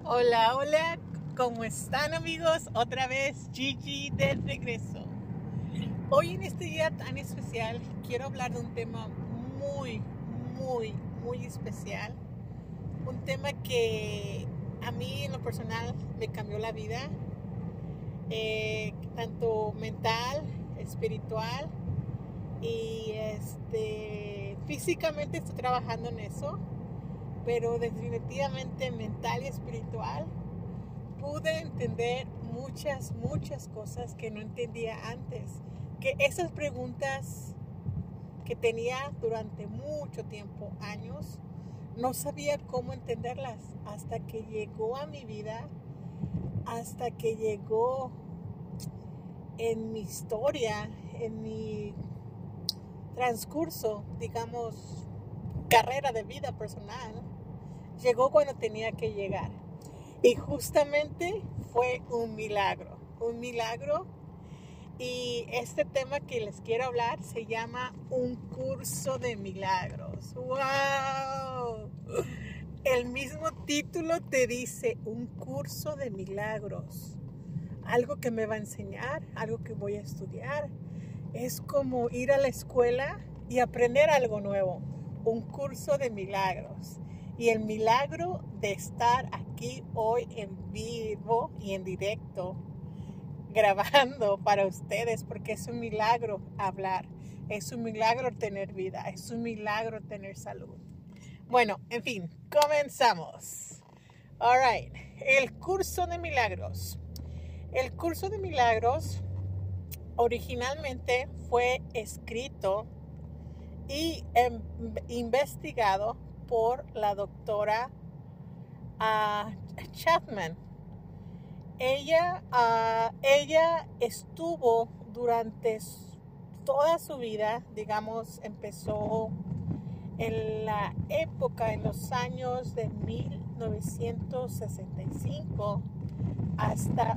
Hola, hola, ¿cómo están amigos? Otra vez Gigi de regreso. Hoy en este día tan especial quiero hablar de un tema muy, muy especial. Un tema que a mí en lo personal me cambió la vida, tanto mental, espiritual y físicamente estoy trabajando en eso, pero definitivamente mental y espiritual. Pude entender muchas cosas que no entendía antes. Que esas preguntas que tenía durante mucho tiempo, años, no sabía cómo entenderlas hasta que llegó a mi vida, hasta que llegó en mi historia, en mi transcurso, digamos, carrera de vida personal. Llegó cuando tenía que llegar. Y justamente fue un milagro. Y este tema que les quiero hablar se llama un curso de milagros. ¡Wow! El mismo título te dice un curso de milagros. Algo que me va a enseñar, algo que voy a estudiar. Es como ir a la escuela y aprender algo nuevo. Un curso de milagros. Y el milagro de estar aquí hoy en vivo y en directo, grabando para ustedes, porque es un milagro hablar, es un milagro tener vida, es un milagro tener salud. Bueno, en fin, comenzamos. All right, el curso de milagros. El curso de milagros originalmente fue escrito y investigado por la doctora Chapman. Ella estuvo durante toda su vida, digamos, empezó en la época, en los años de 1965 hasta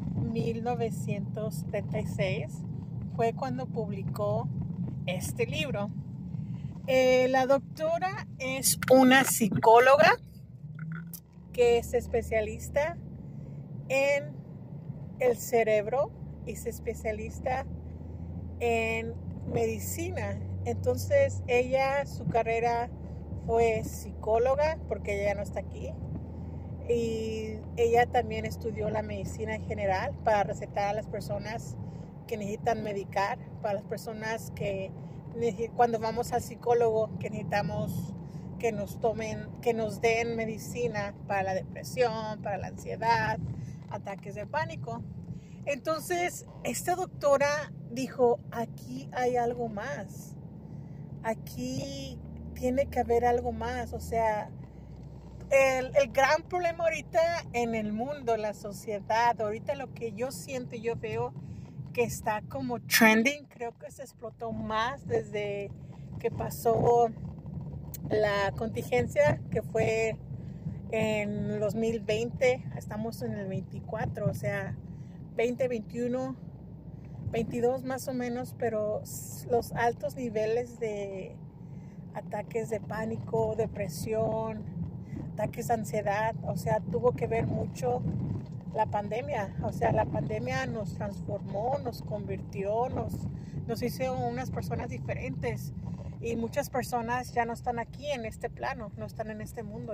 1976, fue cuando publicó este libro. La doctora es una psicóloga que es especialista en el cerebro y es especialista en medicina. Entonces su carrera fue psicóloga, porque ella ya no está aquí, y ella también estudió la medicina en general para recetar a las personas que necesitan medicar, para las personas que cuando vamos al psicólogo que necesitamos que nos den medicina para la depresión, para la ansiedad, ataques de pánico. Entonces esta doctora dijo, aquí hay algo más, aquí tiene que haber algo más. O sea, el gran problema ahorita en el mundo, la sociedad, ahorita lo que yo siento y yo veo que está como trending, creo que se explotó más desde que pasó la contingencia, que fue en 2020, estamos en el 24, o sea, 20, 21, 22 más o menos, pero los altos niveles de ataques de pánico, depresión, ataques de ansiedad, o sea, tuvo que ver mucho la pandemia. O sea, la pandemia nos transformó, nos convirtió, nos hizo unas personas diferentes, y muchas personas ya no están aquí en este plano, no están en este mundo,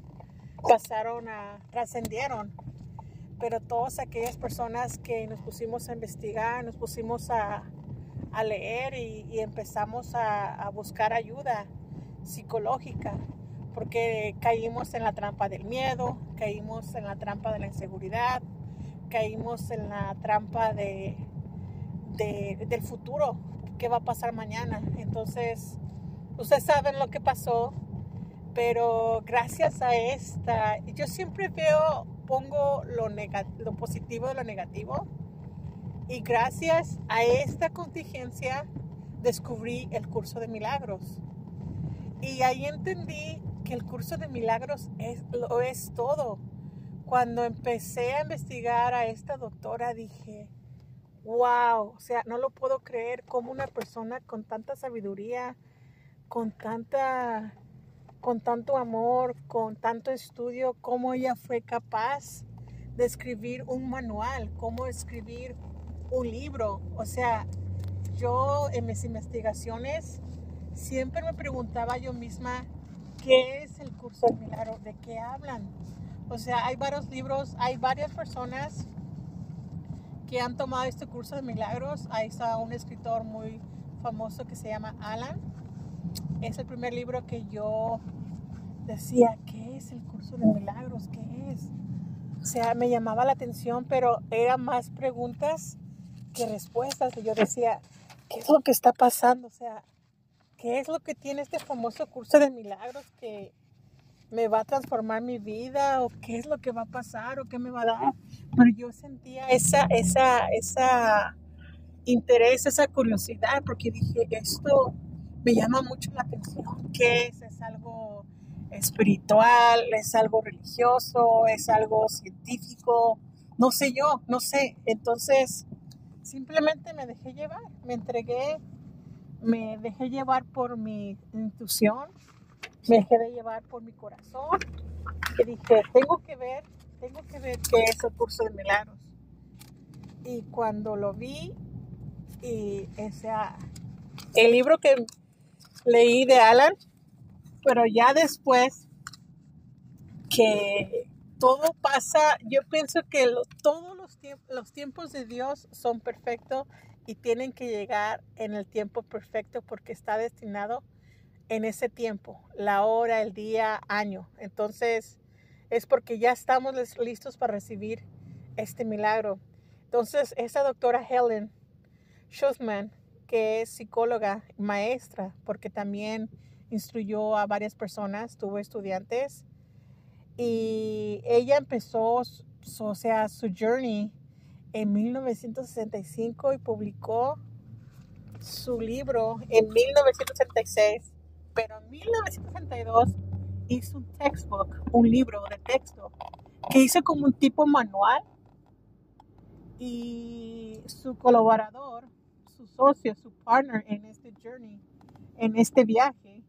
trascendieron. Pero todas aquellas personas que nos pusimos a investigar, nos pusimos a leer y empezamos a buscar ayuda psicológica, porque caímos en la trampa del miedo, caímos en la trampa de la inseguridad, caímos en la trampa del futuro, qué va a pasar mañana. Entonces, ustedes saben lo que pasó, pero gracias a yo siempre pongo lo positivo de lo negativo, y gracias a esta contingencia descubrí el curso de milagros. Y ahí entendí que el curso de milagros lo es todo. Cuando empecé a investigar a esta doctora dije, wow, o sea, no lo puedo creer, como una persona con tanta sabiduría, con tanta con tanto amor, con tanto estudio, cómo ella fue capaz de escribir un manual, cómo escribir un libro. O sea, yo en mis investigaciones siempre me preguntaba yo misma, ¿qué es el curso del milagro? ¿De qué hablan? O sea, hay varios libros, hay varias personas que han tomado este curso de milagros. Ahí está un escritor muy famoso que se llama Alan. Es el primer libro que yo decía, ¿qué es el curso de milagros? ¿Qué es? O sea, me llamaba la atención, pero eran más preguntas que respuestas. Y yo decía, ¿qué es lo que está pasando? O sea, ¿qué es lo que tiene este famoso curso de milagros que me va a transformar mi vida? ¿O qué es lo que va a pasar? ¿O qué me va a dar? Pero yo sentía esa interés, esa curiosidad, porque dije, esto me llama mucho la atención. ¿Qué es? ¿Es algo espiritual? ¿Es algo religioso? ¿Es algo científico? No sé yo, no sé. Entonces, simplemente me dejé llevar, me entregué, me dejé llevar por mi intuición, me dejé de llevar por mi corazón y dije, tengo que ver qué es el curso de milagros. Y cuando lo vi, y el libro que leí de Alan, pero ya después que todo pasa, yo pienso que todos los tiempos de Dios son perfectos y tienen que llegar en el tiempo perfecto porque está destinado en ese tiempo, la hora, el día, año. Entonces es porque ya estamos listos para recibir este milagro. Entonces esa doctora Helen Schutzman, que es psicóloga, maestra, porque también instruyó a varias personas, tuvo estudiantes, y ella empezó su journey en 1965 y publicó su libro en 1966, pero en 1962 hizo un textbook, un libro de texto, que hizo como un tipo manual, y su colaborador, su socio, su partner en este journey, en este viaje,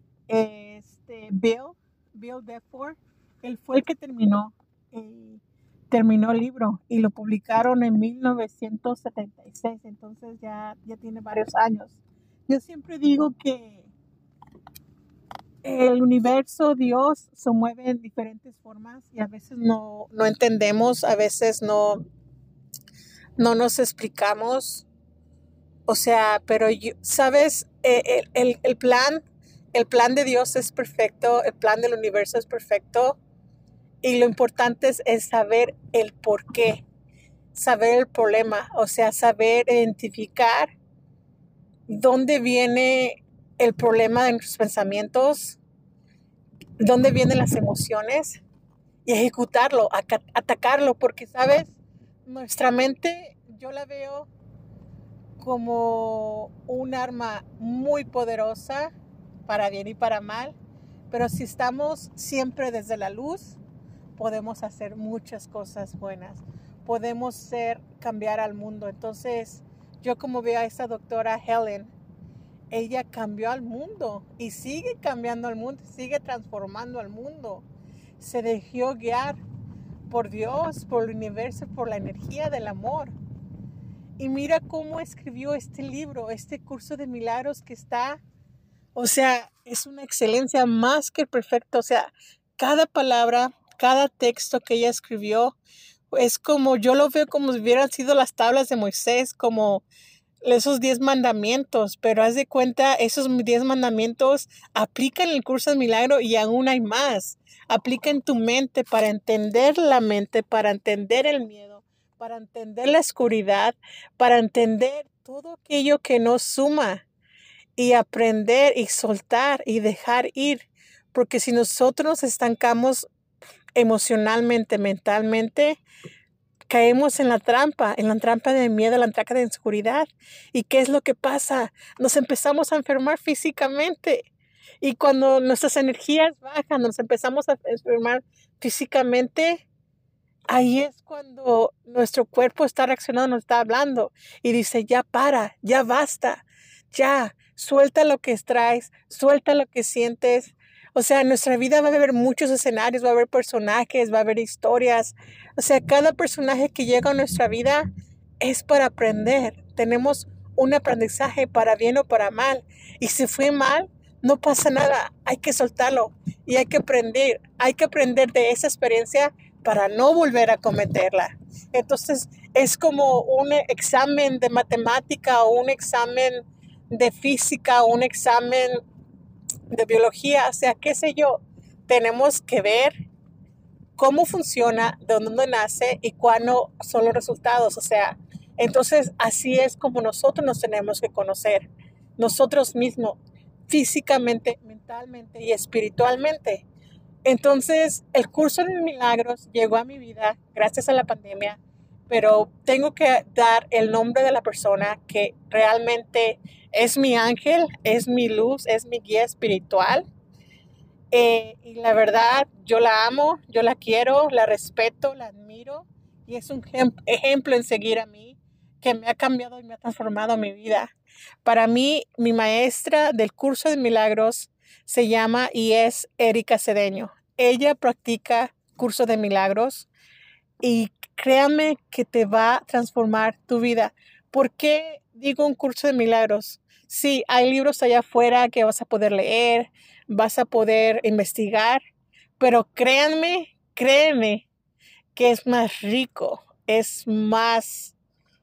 Bill Deford, él fue el que terminó el libro y lo publicaron en 1976, entonces ya tiene varios años. Yo siempre digo que el universo, Dios, se mueve en diferentes formas y a veces no entendemos, a veces no nos explicamos. O sea, pero ¿sabes? El plan de Dios es perfecto, el plan del universo es perfecto, y lo importante es saber el por qué, saber el problema, o sea, saber identificar dónde viene el problema de nuestros pensamientos, dónde vienen las emociones, y ejecutarlo, atacarlo, porque, ¿sabes? Nuestra mente, yo la veo como un arma muy poderosa para bien y para mal, pero si estamos siempre desde la luz, podemos hacer muchas cosas buenas, podemos cambiar al mundo. Entonces, yo como veo a esa doctora Helen, ella cambió al mundo y sigue cambiando al mundo, sigue transformando al mundo. Se dejó guiar por Dios, por el universo, por la energía del amor. Y mira cómo escribió este libro, este curso de milagros que está, o sea, es una excelencia más que perfecta. O sea, cada palabra, cada texto que ella escribió, es como, yo lo veo como si hubieran sido las tablas de Moisés, como esos 10 mandamientos, pero haz de cuenta, esos 10 mandamientos aplican el curso de milagro y aún hay más. Aplica en tu mente para entender la mente, para entender el miedo, para entender la oscuridad, para entender todo aquello que nos suma y aprender y soltar y dejar ir. Porque si nosotros nos estancamos emocionalmente, mentalmente, caemos en la trampa de miedo, en la trampa de inseguridad. ¿Y qué es lo que pasa? Nos empezamos a enfermar físicamente. Y cuando nuestras energías bajan, nos empezamos a enfermar físicamente, ahí es cuando nuestro cuerpo está reaccionando, nos está hablando y dice, ya para, ya basta, ya, suelta lo que extraes, suelta lo que sientes. O sea, en nuestra vida va a haber muchos escenarios, va a haber personajes, va a haber historias. O sea, cada personaje que llega a nuestra vida es para aprender. Tenemos un aprendizaje para bien o para mal. Y si fue mal, no pasa nada. Hay que soltarlo y hay que aprender. Hay que aprender de esa experiencia para no volver a cometerla. Entonces, es como un examen de matemática o un examen de física o un examen de biología, o sea, qué sé yo. Tenemos que ver cómo funciona, de dónde nace y cuándo son los resultados. O sea, entonces así es como nosotros nos tenemos que conocer, nosotros mismos, físicamente, mentalmente y espiritualmente. Entonces, el curso de milagros llegó a mi vida gracias a la pandemia, pero tengo que dar el nombre de la persona que realmente es mi ángel, es mi luz, es mi guía espiritual. Y la verdad, yo la amo, yo la quiero, la respeto, la admiro y es un ejemplo en seguir a mí que me ha cambiado y me ha transformado mi vida. Para mí, mi maestra del curso de milagros se llama y es Erika Cedeño. Ella practica curso de milagros y créame que te va a transformar tu vida. ¿Por qué digo un curso de milagros? Sí, hay libros allá afuera que vas a poder leer, vas a poder investigar, pero créeme que es más rico, es más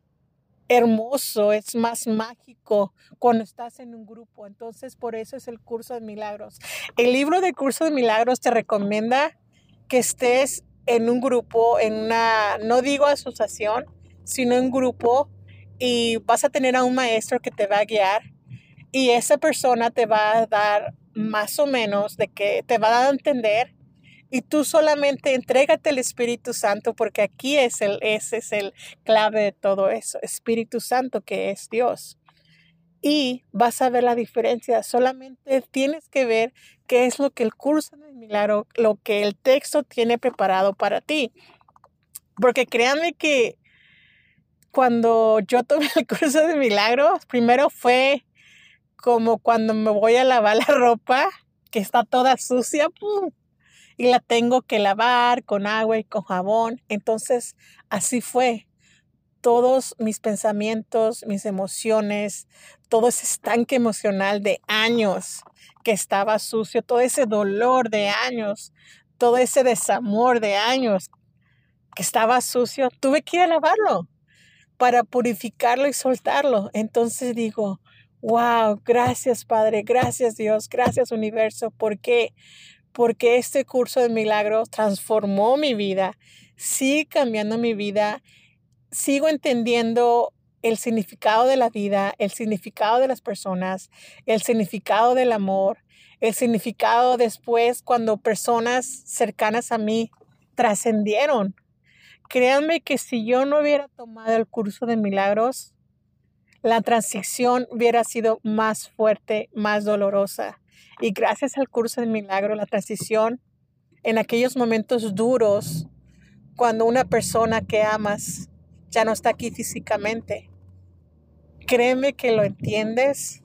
hermoso, es más mágico cuando estás en un grupo. Entonces, por eso es el curso de milagros. El libro de curso de milagros te recomienda que estés en un grupo, en una, no digo asociación, sino en grupo y vas a tener a un maestro que te va a guiar y esa persona te va a dar más o menos de que te va a dar a entender y tú solamente entrégate al Espíritu Santo porque aquí ese es el clave de todo eso, Espíritu Santo que es Dios. Y vas a ver la diferencia. Solamente tienes que ver qué es lo que el curso de milagro, lo que el texto tiene preparado para ti. Porque créanme que cuando yo tomé el curso de milagros, primero fue como cuando me voy a lavar la ropa, que está toda sucia, ¡pum! Y la tengo que lavar con agua y con jabón. Entonces, así fue. Todos mis pensamientos, mis emociones, todo ese estanque emocional de años que estaba sucio, todo ese dolor de años, todo ese desamor de años que estaba sucio, tuve que ir a lavarlo para purificarlo y soltarlo. Entonces digo, wow, gracias Padre, gracias Dios, gracias Universo. ¿Por qué? Porque este curso de milagros transformó mi vida, sigue cambiando mi vida, sigo entendiendo el significado de la vida, el significado de las personas, el significado del amor, el significado después cuando personas cercanas a mí trascendieron. Créanme que si yo no hubiera tomado el curso de milagros, la transición hubiera sido más fuerte, más dolorosa. Y gracias al curso de milagros, la transición en aquellos momentos duros, cuando una persona que amas ya no está aquí físicamente, créeme que lo entiendes,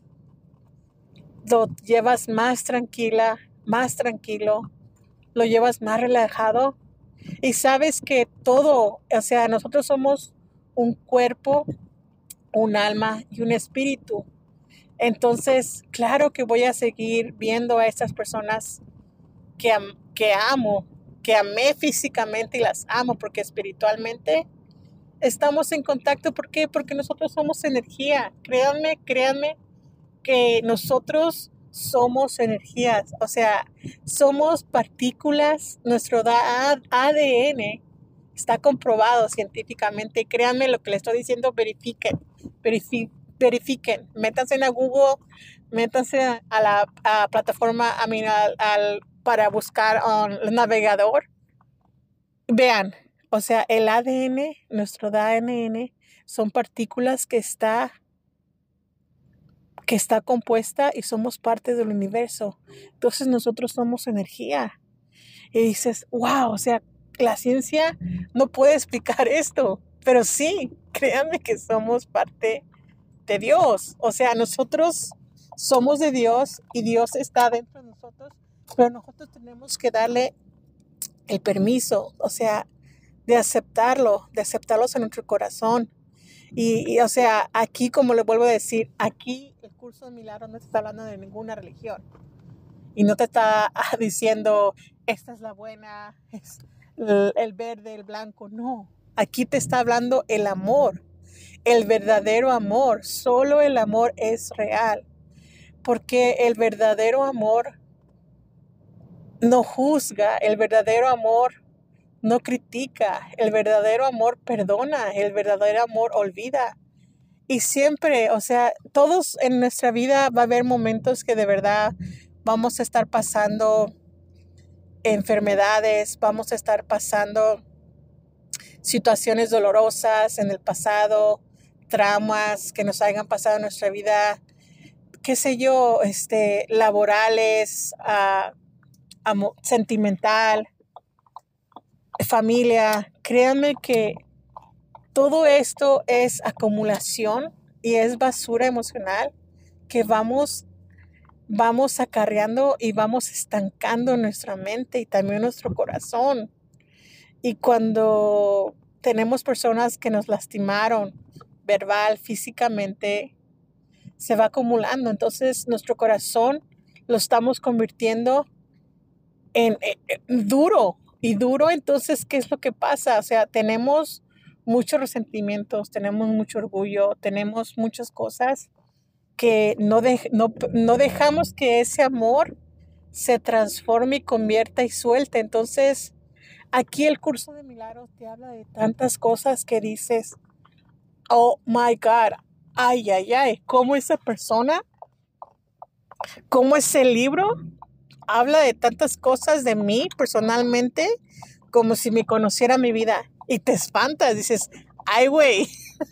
lo llevas más tranquila, más tranquilo, lo llevas más relajado y sabes que todo, o sea, nosotros somos un cuerpo, un alma y un espíritu. Entonces, claro que voy a seguir viendo a estas personas que amo, que amé físicamente y las amo porque espiritualmente estamos en contacto. ¿Por qué? Porque nosotros somos energía. Créanme que nosotros somos energías. O sea, somos partículas. Nuestro ADN está comprobado científicamente. Y créanme lo que les estoy diciendo, verifiquen. Métanse a Google, métanse a la plataforma para buscar el navegador. Vean, o sea, el ADN, nuestro ADN, son partículas que está compuesta y somos parte del universo. Entonces nosotros somos energía. Y dices, wow, o sea, la ciencia no puede explicar esto, pero sí, créanme que somos parte de Dios. O sea, nosotros somos de Dios y Dios está dentro de nosotros, pero nosotros tenemos que darle el permiso, o sea, de aceptarlos en nuestro corazón. O sea, aquí, como le vuelvo a decir, aquí el curso de milagros no te está hablando de ninguna religión y no te está diciendo, esta es la buena, es el verde, el blanco, no. Aquí te está hablando el amor, el verdadero amor. Solo el amor es real, porque el verdadero amor no juzga, el verdadero amor no critica, el verdadero amor perdona, el verdadero amor olvida. Y siempre, o sea, todos en nuestra vida va a haber momentos que de verdad vamos a estar pasando enfermedades, vamos a estar pasando situaciones dolorosas en el pasado, traumas que nos hayan pasado en nuestra vida, qué sé yo, laborales, sentimental, familia. Créanme que todo esto es acumulación y es basura emocional que vamos acarreando y vamos estancando nuestra mente y también nuestro corazón. Y cuando tenemos personas que nos lastimaron verbal, físicamente, se va acumulando. Entonces nuestro corazón lo estamos convirtiendo en duro y duro. Entonces, ¿qué es lo que pasa? O sea, tenemos muchos resentimientos, tenemos mucho orgullo, tenemos muchas cosas que no dejamos que ese amor se transforme y convierta y suelte. Entonces, aquí el curso de milagros te habla de tantas cosas que dices, oh my God, ay, ay, ay, cómo esa persona, cómo ese libro habla de tantas cosas de mí personalmente, como si me conociera mi vida. Y te espantas, dices, ay, güey.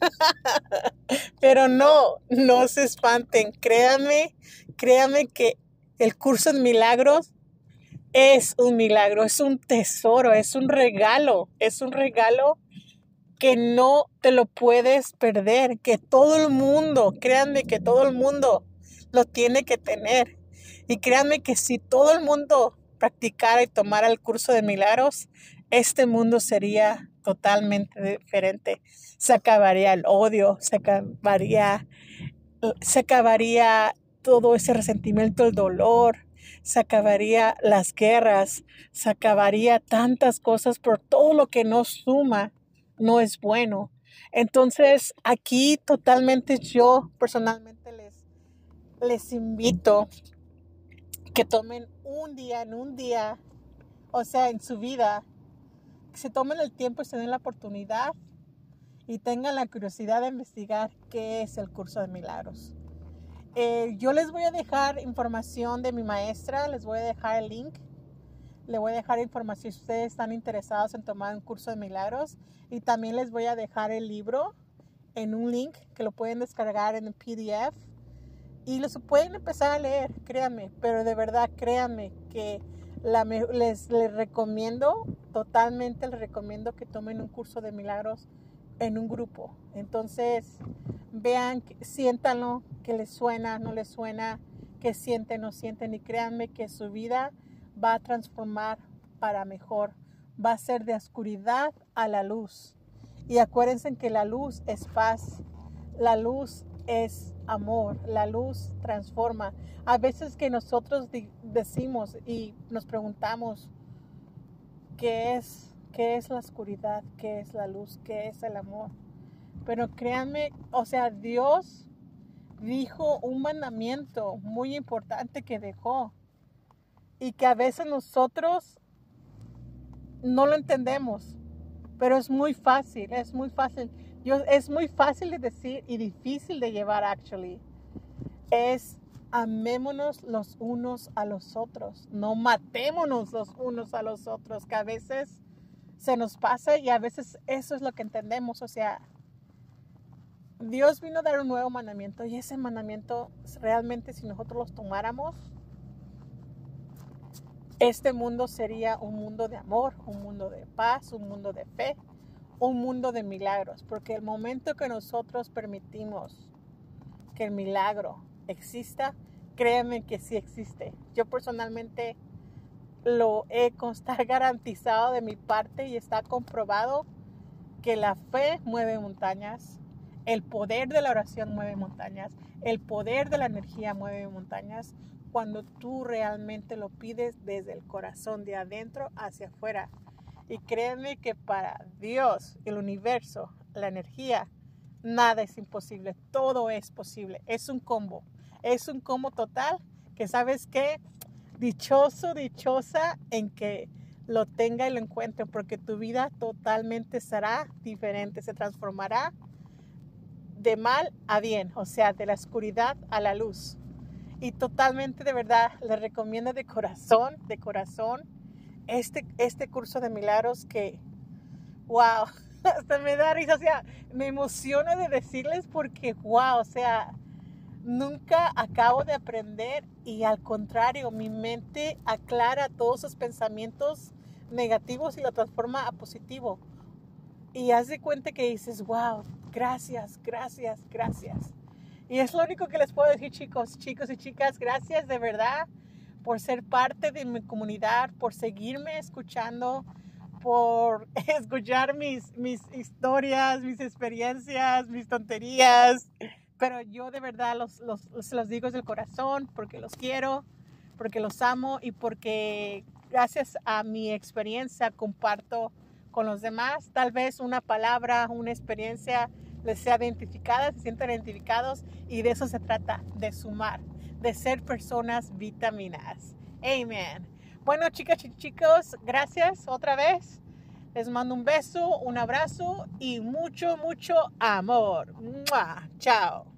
Pero no se espanten. Créanme que el curso de milagros es un milagro, es un tesoro, es un regalo que no te lo puedes perder, que todo el mundo, créanme que todo el mundo lo tiene que tener. Y créanme que si todo el mundo practicara y tomara el curso de milagros, este mundo sería totalmente diferente. Se acabaría el odio, se acabaría todo ese resentimiento, el dolor, se acabaría las guerras, se acabaría tantas cosas por todo lo que no suma, no es bueno. Entonces, aquí totalmente yo personalmente les invito que tomen en un día, o sea, en su vida, que se tomen el tiempo y se den la oportunidad y tengan la curiosidad de investigar qué es el curso de milagros. Yo les voy a dejar información de mi maestra, les voy a dejar el link, le voy a dejar información si ustedes están interesados en tomar un curso de milagros, y también les voy a dejar el libro en un link que lo pueden descargar en el PDF y lo pueden empezar a leer, créanme, pero de verdad créanme que les recomiendo, totalmente les recomiendo que tomen un curso de milagros en un grupo. Entonces, vean, siéntanlo, que les suena, no les suena, que sienten, no sienten, y créanme que su vida va a transformar para mejor. Va a ser de oscuridad a la luz. Y acuérdense que la luz es paz, la luz es amor, la luz transforma. A veces que nosotros decimos y nos preguntamos qué es la oscuridad, qué es la luz, qué es el amor. Pero créanme, o sea, Dios dijo un mandamiento muy importante que dejó y que a veces nosotros no lo entendemos, pero es muy fácil, es muy fácil. Es muy fácil de decir y difícil de llevar, actually. Es amémonos los unos a los otros, no matémonos los unos a los otros, que a veces se nos pasa y a veces eso es lo que entendemos. O sea, Dios vino a dar un nuevo mandamiento y ese mandamiento realmente, si nosotros los tomáramos, este mundo sería un mundo de amor, un mundo de paz, un mundo de fe, un mundo de milagros, porque el momento que nosotros permitimos que el milagro exista, créeme que sí existe. Yo personalmente está garantizado de mi parte y está comprobado que la fe mueve montañas, el poder de la oración mueve montañas, el poder de la energía mueve montañas cuando tú realmente lo pides desde el corazón, de adentro hacia afuera. Y créanme que para Dios, el universo, la energía, nada es imposible, todo es posible. Es un combo total que, ¿sabes qué? Dichoso, dichosa en que lo tenga y lo encuentre, porque tu vida totalmente será diferente, se transformará de mal a bien, o sea, de la oscuridad a la luz. Y totalmente, de verdad, les recomiendo de corazón, este curso de milagros que, wow, hasta me da risa, o sea, me emociona de decirles porque, wow, o sea, nunca acabo de aprender y al contrario, mi mente aclara todos esos pensamientos negativos y lo transforma a positivo. Y haz de cuenta que dices, wow, gracias. Y es lo único que les puedo decir, chicos y chicas, gracias de verdad por ser parte de mi comunidad, por seguirme escuchando, por escuchar mis historias, mis experiencias, mis tonterías. Pero yo de verdad se los digo desde el corazón porque los quiero, porque los amo y porque gracias a mi experiencia comparto con los demás. Tal vez una palabra, una experiencia les sea identificada, se sientan identificados y de eso se trata, de sumar, de ser personas vitaminas. Amen. Bueno, chicas y chicos, gracias otra vez. Les mando un beso, un abrazo y mucho amor. ¡Mua! Chao.